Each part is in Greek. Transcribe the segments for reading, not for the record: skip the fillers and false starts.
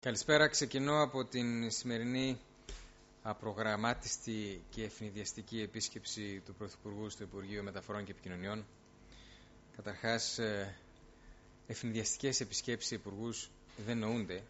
Καλησπέρα. Ξεκινώ από την σημερινή απρογραμμάτιστη και ευνηδιαστική επίσκεψη του Πρωθυπουργού στο Υπουργείο Μεταφορών και Επικοινωνιών. Καταρχάς, ευνηδιαστικές επισκέψεις υπουργούς δεν νοούνται.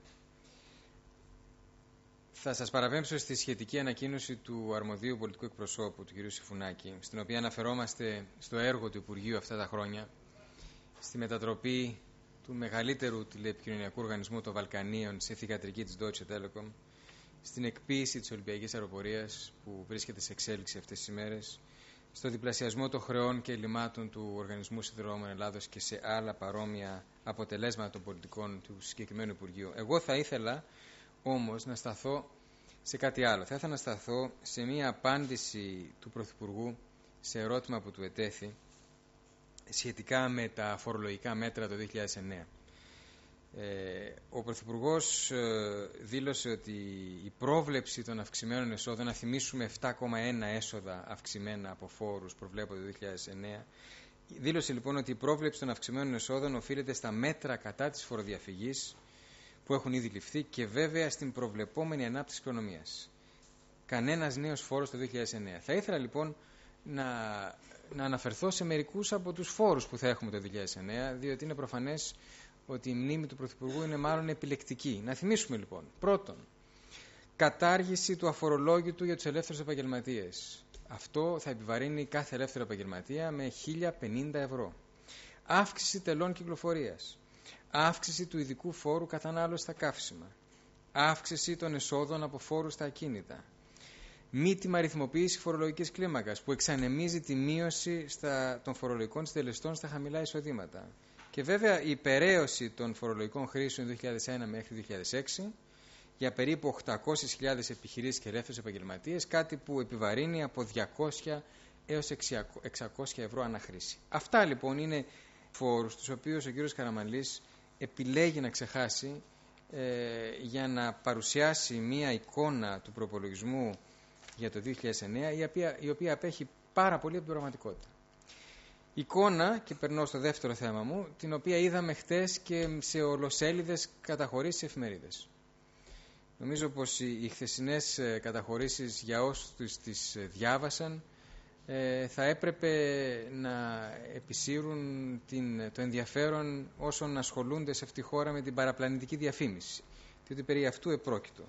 Θα σας παραπέμψω στη σχετική ανακοίνωση του αρμοδίου πολιτικού εκπροσώπου, του κ. Συφουνάκη, στην οποία αναφερόμαστε στο έργο του Υπουργείου αυτά τα χρόνια, στη μετατροπή του μεγαλύτερου τηλεεπικοινωνιακού οργανισμού των Βαλκανίων σε θυγατρική της Deutsche Telekom, στην εκποίηση της Ολυμπιακής Αεροπορίας που βρίσκεται σε εξέλιξη αυτές τις ημέρες, στο διπλασιασμό των χρεών και ελλημάτων του Οργανισμού Σιδηροδρόμων Ελλάδος και σε άλλα παρόμοια αποτελέσματα των πολιτικών του συγκεκριμένου Υπουργείου. Εγώ θα ήθελα όμως να σταθώ σε κάτι άλλο. Θα ήθελα να σταθώ σε μία απάντηση του Πρωθυπουργού σε ερώτημα που του ετέθη σχετικά με τα φορολογικά μέτρα το 2009. Ο Πρωθυπουργός δήλωσε ότι η πρόβλεψη των αυξημένων εσόδων, να θυμίσουμε 7,1 έσοδα αυξημένα από φόρους προβλέπονται το 2009, δήλωσε λοιπόν ότι η πρόβλεψη των αυξημένων εσόδων οφείλεται στα μέτρα κατά της φοροδιαφυγής που έχουν ήδη ληφθεί και βέβαια στην προβλεπόμενη ανάπτυξη οικονομίας. Κανένας νέος φόρος το 2009. Θα ήθελα λοιπόν να αναφερθώ σε μερικούς από τους φόρους που θα έχουμε το 2009, διότι είναι προφανές ότι η μνήμη του Πρωθυπουργού είναι μάλλον επιλεκτική. Να θυμίσουμε λοιπόν. Πρώτον, κατάργηση του αφορολόγητου για τους ελεύθερους επαγγελματίες. Αυτό θα επιβαρύνει κάθε ελεύθερο επαγγελματία με 1.050 ευρώ. Αύξηση τελών κυκλοφορίας. Αύξηση του ειδικού φόρου κατανάλωσης στα καύσιμα. Αύξηση των εσόδων από φόρους στα ακίνητα. Μήτημα αριθμοποίηση φορολογικής κλίμακας που εξανεμίζει τη μείωση των φορολογικών συντελεστών στα χαμηλά εισοδήματα. Και βέβαια η υπεραίωση των φορολογικών χρήσεων 2001 μέχρι 2006 για περίπου 800.000 επιχειρήσεις και ελεύθερους επαγγελματίες, κάτι που επιβαρύνει από 200 έως 600 ευρώ ανά χρήση. Αυτά λοιπόν είναι φόρους τους οποίους ο κ. Καραμανλής επιλέγει να ξεχάσει για να παρουσιάσει μία εικόνα του προπολογισμού για το 2009, η οποία απέχει πάρα πολύ από την πραγματικότητα. Εικόνα, και περνώ στο δεύτερο θέμα μου, την οποία είδαμε χτες και σε ολοσέλιδες καταχωρήσεις σε εφημερίδες. Νομίζω πως οι χθεσινές καταχωρήσεις, για όσους τις διάβασαν, θα έπρεπε να επισύρουν το ενδιαφέρον όσων ασχολούνται σε αυτή τη χώρα με την παραπλανητική διαφήμιση, διότι περί αυτού επρόκειτο.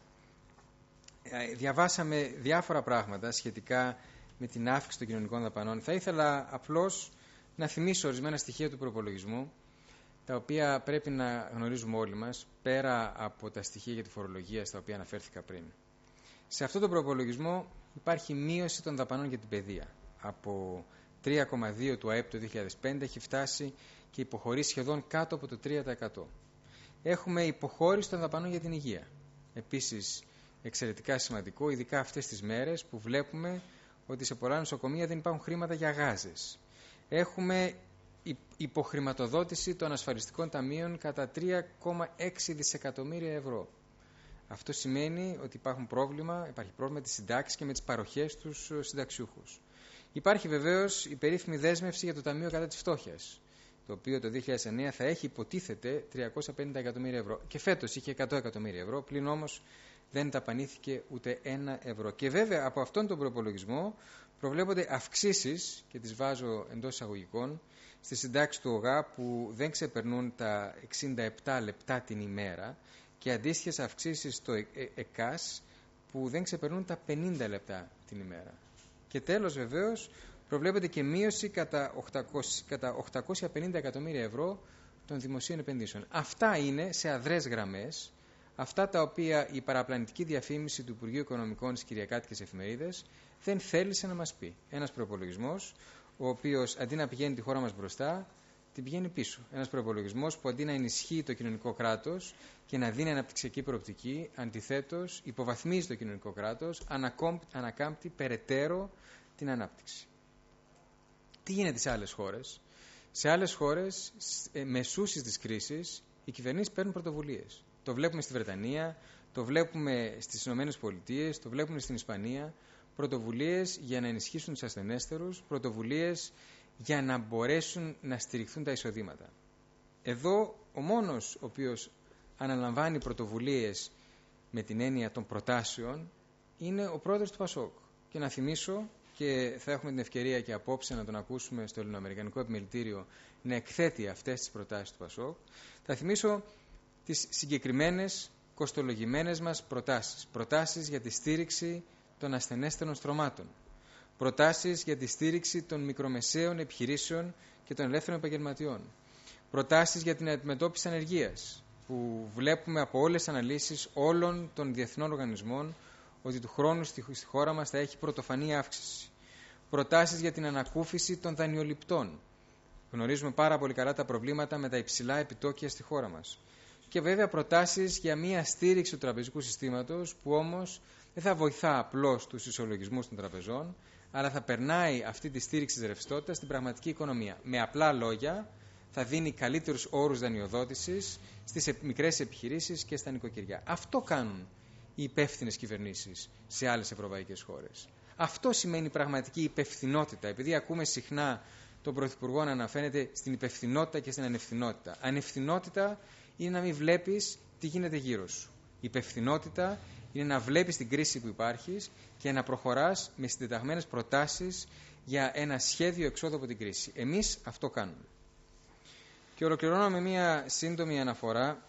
Διαβάσαμε διάφορα πράγματα σχετικά με την αύξηση των κοινωνικών δαπανών. Θα ήθελα απλώς να θυμίσω ορισμένα στοιχεία του προπολογισμού, τα οποία πρέπει να γνωρίζουμε όλοι μας, πέρα από τα στοιχεία για τη φορολογία στα οποία αναφέρθηκα πριν. Σε αυτό τον προπολογισμό υπάρχει μείωση των δαπανών για την παιδεία. Από 3,2 του ΑΕΠ το 2005 έχει φτάσει και υποχωρεί σχεδόν κάτω από το 3%. Έχουμε υποχώρηση των δαπανών για την υγεία. Επίσης, εξαιρετικά σημαντικό, ειδικά αυτές τις μέρες που βλέπουμε ότι σε πολλά νοσοκομεία δεν υπάρχουν χρήματα για γάζες. Έχουμε υποχρηματοδότηση των ασφαλιστικών ταμείων κατά 3,6 δισεκατομμύρια ευρώ. Αυτό σημαίνει ότι υπάρχει πρόβλημα με τις συντάξεις και με τις παροχές στους συνταξιούχους. Υπάρχει βεβαίως η περίφημη δέσμευση για το Ταμείο κατά της φτώχειας, το οποίο το 2009 θα έχει υποτίθεται 350 εκατομμύρια ευρώ. Και φέτος είχε 100 εκατομμύρια ευρώ, πλην όμως δεν ταπανήθηκε ούτε 1 ευρώ. Και βέβαια από αυτόν τον προπολογισμό προβλέπονται αυξήσεις, και τις βάζω εντός εισαγωγικών, στη συντάξη του ΟΓΑ που δεν ξεπερνούν τα 67 λεπτά την ημέρα και αντίστοιχες αυξήσεις στο ΕΚΑΣ που δεν ξεπερνούν τα 50 λεπτά την ημέρα. Και τέλος βεβαίως προβλέπεται και μείωση κατά 850 εκατομμύρια ευρώ των δημοσίων επενδύσεων. Αυτά είναι σε αδρές γραμμές αυτά τα οποία η παραπλανητική διαφήμιση του Υπουργείου Οικονομικών στις κυριακάτικες εφημερίδες δεν θέλησε να μας πει. Ένας προϋπολογισμός ο οποίος αντί να πηγαίνει τη χώρα μας μπροστά, την πηγαίνει πίσω. Ένας προϋπολογισμός που αντί να ενισχύει το κοινωνικό κράτος και να δίνει αναπτυξιακή προοπτική, αντιθέτως υποβαθμίζει το κοινωνικό κράτος, ανακάμπτει περαιτέρω την ανάπτυξη. Τι γίνεται σε άλλες χώρες? Σε άλλες χώρες, μεσούσεις της κρίσης, οι κυβερνήσεις παίρνουν πρωτοβουλίες. Το βλέπουμε στη Βρετανία, το βλέπουμε στις Ηνωμένες Πολιτείες, το βλέπουμε στην Ισπανία. Πρωτοβουλίες για να ενισχύσουν τους ασθενέστερους, πρωτοβουλίες για να μπορέσουν να στηριχθούν τα εισοδήματα. Εδώ ο μόνος ο οποίος αναλαμβάνει πρωτοβουλίες με την έννοια των προτάσεων είναι ο πρόεδρος του ΠΑΣΟΚ. Και να θυμίσω, και θα έχουμε την ευκαιρία και απόψε να τον ακούσουμε στο Ελληνοαμερικανικό Επιμελητήριο να εκθέτει αυτές τις προτάσεις του ΠΑΣΟΚ, θα θυμίσω τις συγκεκριμένες κοστολογημένες μας προτάσεις. Προτάσεις για τη στήριξη των ασθενέστερων στρωμάτων. Προτάσεις για τη στήριξη των μικρομεσαίων επιχειρήσεων και των ελεύθερων επαγγελματιών. Προτάσεις για την αντιμετώπιση ανεργίας, που βλέπουμε από όλες τις αναλύσεις όλων των διεθνών οργανισμών ότι του χρόνου στη χώρα μας θα έχει πρωτοφανή αύξηση. Προτάσεις για την ανακούφιση των δανειοληπτών. Γνωρίζουμε πάρα πολύ καλά τα προβλήματα με τα υψηλά επιτόκια στη χώρα μας. Και βέβαια προτάσεις για μια στήριξη του τραπεζικού συστήματος, που όμως δεν θα βοηθά απλώς τους ισολογισμούς των τραπεζών, αλλά θα περνάει αυτή τη στήριξη της ρευστότητας στην πραγματική οικονομία. Με απλά λόγια, θα δίνει καλύτερους όρους δανειοδότησης στις μικρές επιχειρήσεις και στα νοικοκυριά. Αυτό κάνουν οι υπεύθυνες κυβερνήσεις σε άλλες ευρωπαϊκές χώρες. Αυτό σημαίνει πραγματική υπευθυνότητα, επειδή ακούμε συχνά τον Πρωθυπουργό να αναφέρεται στην υπευθυνότητα και στην ανευθυνότητα. Ανευθυνότητα είναι να μην βλέπεις τι γίνεται γύρω σου. Υπευθυνότητα είναι να βλέπεις την κρίση που υπάρχει και να προχωράς με συντεταγμένες προτάσεις για ένα σχέδιο εξόδου από την κρίση. Εμείς αυτό κάνουμε. Και ολοκληρώνω με μια σύντομη αναφορά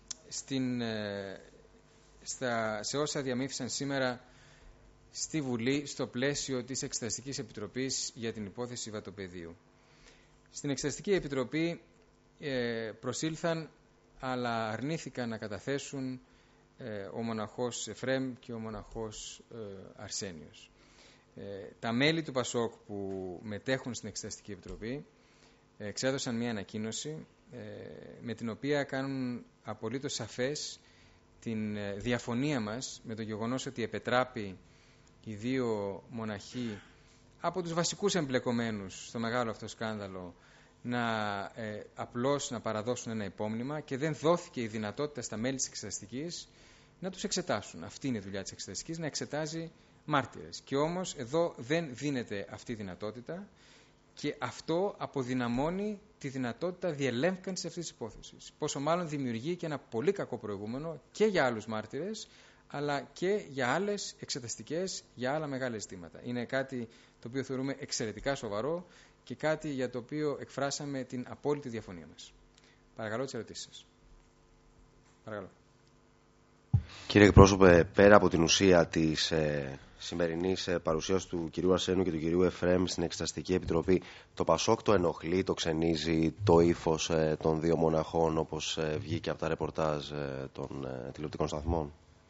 σε όσα διαμήφθησαν σήμερα στη Βουλή στο πλαίσιο της Εξεταστικής Επιτροπής για την υπόθεση Βατοπεδίου. Στην Εξεταστική Επιτροπή προσήλθαν, αλλά αρνήθηκαν να καταθέσουν ο μοναχός Εφραίμ και ο μοναχός Αρσένιος. Τα μέλη του ΠΑΣΟΚ που μετέχουν στην Εξεταστική Επιτροπή εξέδωσαν μια ανακοίνωση με την οποία κάνουν απολύτως σαφές την διαφωνία μας με το γεγονός ότι επετράπη οι δύο μοναχοί από τους βασικούς εμπλεκομένους στο μεγάλο αυτό σκάνδαλο απλώς να παραδώσουν ένα υπόμνημα και δεν δόθηκε η δυνατότητα στα μέλη της Εξεταστικής να τους εξετάσουν. Αυτή είναι η δουλειά της Εξεταστικής, να εξετάζει μάρτυρες. Και όμως εδώ δεν δίνεται αυτή η δυνατότητα και αυτό αποδυναμώνει τη δυνατότητα διελεύκανσης αυτής της υπόθεσης. Πόσο μάλλον δημιουργεί και ένα πολύ κακό προηγούμενο και για άλλους μάρτυρες, αλλά και για άλλες εξεταστικές, για άλλα μεγάλα ζητήματα. Είναι κάτι το οποίο θεωρούμε εξαιρετικά σοβαρό και κάτι για το οποίο εκφράσαμε την απόλυτη διαφωνία μας. Παρακαλώ τις ερωτήσεις σας. Παρακαλώ. Κύριε εκπρόσωπε, πέρα από την ουσία της σημερινής παρουσίας του κυρίου Αρσένου και του κυρίου Εφραίμ στην Εξεταστική Επιτροπή, το ΠΑΣΟΚ το ενοχλεί, το ξενίζει το ύφος των δύο μοναχών, όπως βγήκε από τα ρεπορτάζ των τηλεοπτικών σταθμών?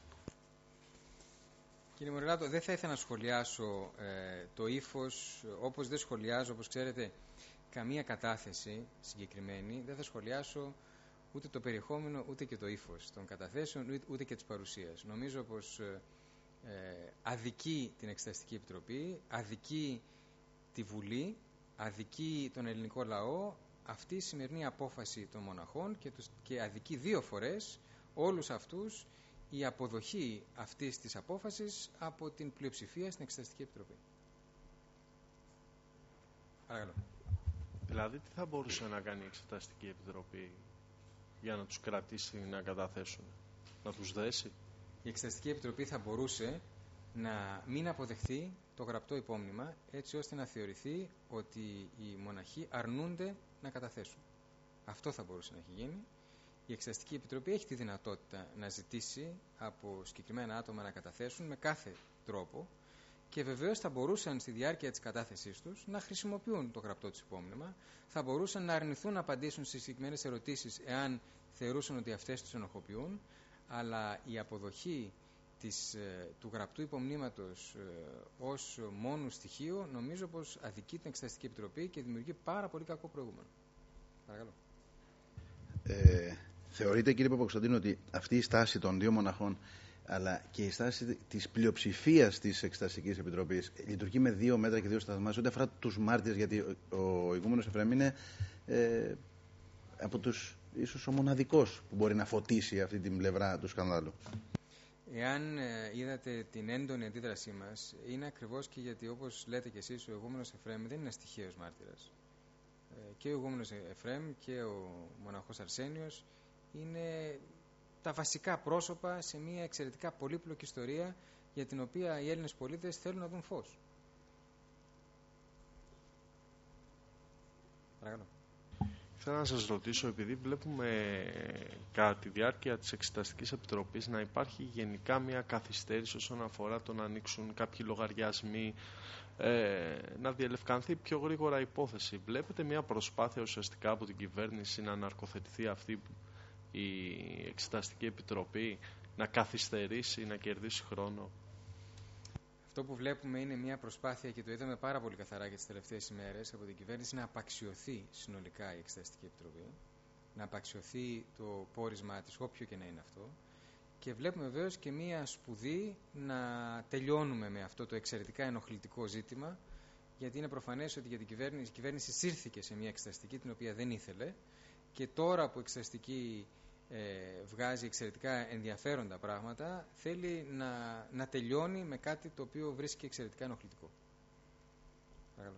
Κύριε Μορελάτο, δεν θα ήθελα να σχολιάσω το ύφος, όπως δεν σχολιάζω, όπως ξέρετε, καμία κατάθεση συγκεκριμένη. Δεν θα σχολιάσω ούτε το περιεχόμενο, ούτε και το ύφος των καταθέσεων, ούτε και της παρουσίας. Νομίζω πως αδικεί την Εξεταστική Επιτροπή, αδικεί τη Βουλή, αδικεί τον ελληνικό λαό αυτή η σημερινή απόφαση των μοναχών και αδικεί δύο φορές όλους αυτούς η αποδοχή αυτής της απόφασης από την πλειοψηφία στην Εξεταστική Επιτροπή. Παρακαλώ. Δηλαδή, τι θα μπορούσε να κάνει η Εξεταστική Επιτροπή για να τους κρατήσει να καταθέσουν, να τους δέσει? Η Εξεταστική Επιτροπή θα μπορούσε να μην αποδεχθεί το γραπτό υπόμνημα, έτσι ώστε να θεωρηθεί ότι οι μοναχοί αρνούνται να καταθέσουν. Αυτό θα μπορούσε να έχει γίνει. Η Εξεταστική Επιτροπή έχει τη δυνατότητα να ζητήσει από συγκεκριμένα άτομα να καταθέσουν με κάθε τρόπο και βεβαίως θα μπορούσαν στη διάρκεια της κατάθεσής τους να χρησιμοποιούν το γραπτό τους υπόμνημα, θα μπορούσαν να αρνηθούν να απαντήσουν στις συγκεκριμένες ερωτήσεις εάν θεωρούσαν ότι αυτές τους ενοχοποιούν, αλλά η αποδοχή του γραπτού υπομνήματος ως μόνο στοιχείο νομίζω πως αδικεί την Εξεταστική Επιτροπή και δημιουργεί πάρα πολύ κακό προηγούμενο. Παρακαλώ. Θεωρείτε, κύριε Παπακοσταντίνου, ότι αυτή η στάση των δύο μοναχών αλλά και η στάση της πλειοψηφίας της Εξεταστικής Επιτροπής λειτουργεί με δύο μέτρα και δύο σταθμά ό,τι αφορά τους μάρτυρες, γιατί ο ηγούμενος Εφραίμ είναι από τους ίσως ο μοναδικός που μπορεί να φωτίσει αυτή την πλευρά του σκανδάλου? Εάν είδατε την έντονη αντίδρασή μας, είναι ακριβώς και γιατί, όπως λέτε κι εσείς, ο ηγούμενος Εφραίμ δεν είναι ένας τυχαίος μάρτυρας. Και ο ηγούμενος Εφραίμ και ο μοναχός Αρσένιος είναι τα βασικά πρόσωπα σε μια εξαιρετικά πολύπλοκη ιστορία για την οποία οι Έλληνες πολίτες θέλουν να δουν φως. Παρακαλώ. Θέλω να σας ρωτήσω, επειδή βλέπουμε κατά τη διάρκεια της Εξεταστικής Επιτροπής να υπάρχει γενικά μια καθυστέρηση όσον αφορά το να ανοίξουν κάποιοι λογαριασμοί, να διελευκανθεί πιο γρήγορα η υπόθεση. Βλέπετε μια προσπάθεια ουσιαστικά από την κυβέρνηση να αναρκοθετηθεί αυτή η Εξεταστική Επιτροπή, να καθυστερήσει, να κερδίσει χρόνο? Αυτό που βλέπουμε είναι μια προσπάθεια, και το είδαμε πάρα πολύ καθαρά και τις τελευταίες ημέρες, από την κυβέρνηση να απαξιωθεί συνολικά η Εξεταστική Επιτροπή, να απαξιωθεί το πόρισμα της, όποιο και να είναι αυτό, και βλέπουμε βεβαίως και μια σπουδή να τελειώνουμε με αυτό το εξαιρετικά ενοχλητικό ζήτημα, γιατί είναι προφανές ότι για την κυβέρνηση, η κυβέρνηση σύρθηκε σε μια εξεταστική την οποία δεν ήθελε, και τώρα που η εξεταστική βγάζει εξαιρετικά ενδιαφέροντα πράγματα, θέλει να τελειώνει με κάτι το οποίο βρίσκει εξαιρετικά ενοχλητικό. Παρακαλώ.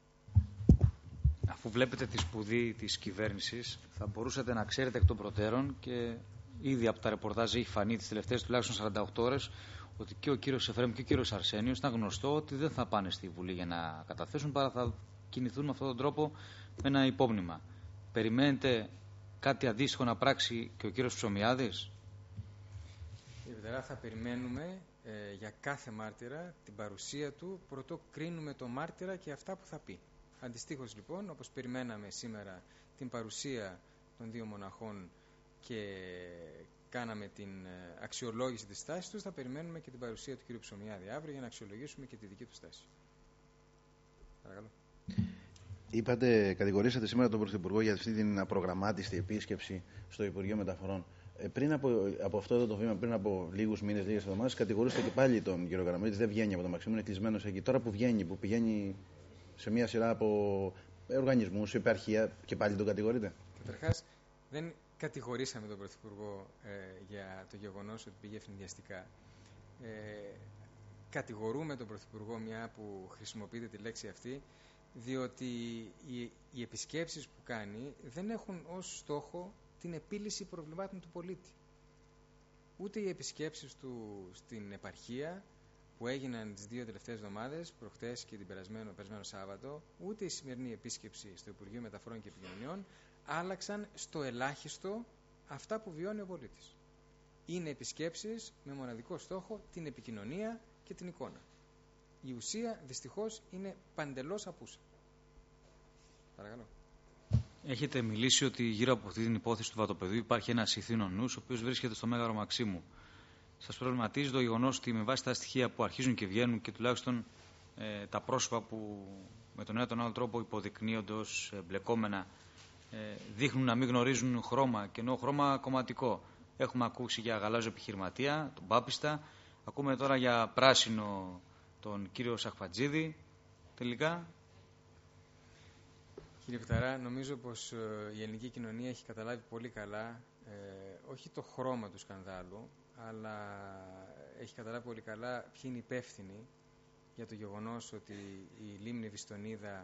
Αφού βλέπετε τη σπουδή της κυβέρνησης, θα μπορούσατε να ξέρετε εκ των προτέρων, και ήδη από τα ρεπορτάζ έχει φανεί τις τελευταίες τουλάχιστον 48 ώρες, ότι και ο κύριος Εφραίμ και ο κύριος Αρσένιος ήταν γνωστό ότι δεν θα πάνε στη Βουλή για να καταθέσουν, παρά θα κινηθούν με αυτόν τον τρόπο με ένα υπόμνημα. Περιμένετε κάτι αντίστοιχο να πράξει και ο κύριος Ψωμιάδης? Κύριε Πιταρά, θα περιμένουμε για κάθε μάρτυρα την παρουσία του, προτού κρίνουμε το μάρτυρα και αυτά που θα πει. Αντιστοίχως λοιπόν, όπως περιμέναμε σήμερα την παρουσία των δύο μοναχών και κάναμε την αξιολόγηση της στάσης τους, θα περιμένουμε και την παρουσία του κ. Ψωμιάδη αύριο για να αξιολογήσουμε και τη δική του στάση. Παρακαλώ. Κατηγορήσατε σήμερα τον Πρωθυπουργό για αυτή την απρογραμμάτιστη επίσκεψη στο Υπουργείο Μεταφορών. Πριν από αυτό το βήμα, πριν από λίγους μήνες, λίγες εβδομάδες, κατηγορήσατε και πάλι τον κύριο Καραμανλή, δεν βγαίνει από το Μαξίμου, είναι κλεισμένος εκεί. Τώρα που βγαίνει, που πηγαίνει σε μια σειρά από οργανισμούς, επαρχία, και πάλι τον κατηγορείτε? Καταρχάς, δεν κατηγορήσαμε τον Πρωθυπουργό για το γεγονός ότι πήγε ευνηδιαστικά. Κατηγορούμε τον Πρωθυπουργό, μια που χρησιμοποιείται τη λέξη αυτή, διότι οι επισκέψεις που κάνει δεν έχουν ως στόχο την επίλυση προβλημάτων του πολίτη. Ούτε οι επισκέψεις του στην επαρχία που έγιναν τις 2 τελευταίες εβδομάδες, προχτές και την περασμένο Σάββατο, ούτε η σημερινή επίσκεψη στο Υπουργείο Μεταφορών και Επικοινωνιών άλλαξαν στο ελάχιστο αυτά που βιώνει ο πολίτης. Είναι επισκέψεις με μοναδικό στόχο την επικοινωνία και την εικόνα. Η ουσία δυστυχώς είναι παντελώς απούσα. Παρακαλώ. Έχετε μιλήσει ότι γύρω από αυτή την υπόθεση του βατοπεδίου υπάρχει ένας ηθήνων νους, ο οποίος βρίσκεται στο Μέγαρο Μαξίμου. Σας προβληματίζει το γεγονός ότι με βάση τα στοιχεία που αρχίζουν και βγαίνουν και τουλάχιστον τα πρόσωπα που με τον ένα τον άλλο τρόπο υποδεικνύονται ως μπλεκόμενα, δείχνουν να μην γνωρίζουν χρώμα, και εννοώ χρώμα κομματικό? Έχουμε ακούσει για γαλάζιο επιχειρηματία, τον Πάπιστα, ακούμε τώρα για πράσινο τον κύριο Σαχφατζίδη. Τελικά, κύριε Πιταρά, νομίζω πως η ελληνική κοινωνία έχει καταλάβει πολύ καλά όχι το χρώμα του σκανδάλου, αλλά έχει καταλάβει πολύ καλά ποιοι είναι υπεύθυνοι για το γεγονός ότι η λίμνη Βιστονίδα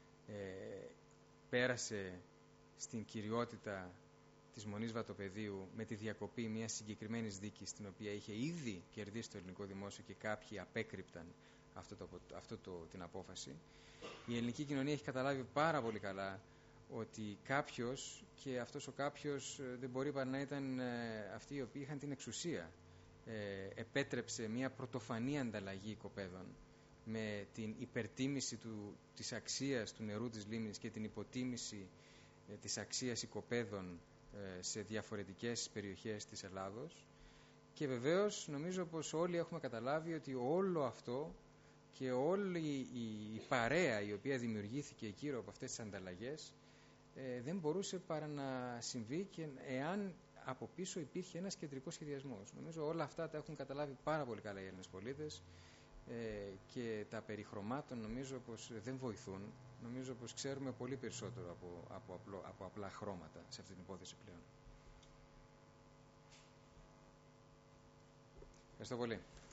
πέρασε στην κυριότητα της Μονής Βατοπεδίου με τη διακοπή μιας συγκεκριμένης δίκης, την οποία είχε ήδη κερδίσει το ελληνικό δημόσιο και κάποιοι απέκρυπταν την απόφαση. Η ελληνική κοινωνία έχει καταλάβει πάρα πολύ καλά ότι κάποιος, και αυτός ο κάποιος δεν μπορεί παρά να ήταν αυτοί οι οποίοι είχαν την εξουσία, επέτρεψε μια πρωτοφανή ανταλλαγή οικοπαίδων με την υπερτίμηση της αξίας του νερού της λίμνης και την υποτίμηση της αξίας οικοπαίδων σε διαφορετικές περιοχές της Ελλάδος. Και βεβαίως νομίζω πως όλοι έχουμε καταλάβει ότι όλο αυτό και όλη η παρέα η οποία δημιουργήθηκε γύρω από αυτές τις ανταλλαγές δεν μπορούσε παρά να συμβεί και εάν από πίσω υπήρχε ένας κεντρικός σχεδιασμός. Νομίζω όλα αυτά τα έχουν καταλάβει πάρα πολύ καλά οι Έλληνες πολίτες και τα περί χρωμάτων νομίζω πως δεν βοηθούν. Νομίζω πως ξέρουμε πολύ περισσότερο από απλά χρώματα σε αυτή την υπόθεση πλέον. Ευχαριστώ πολύ.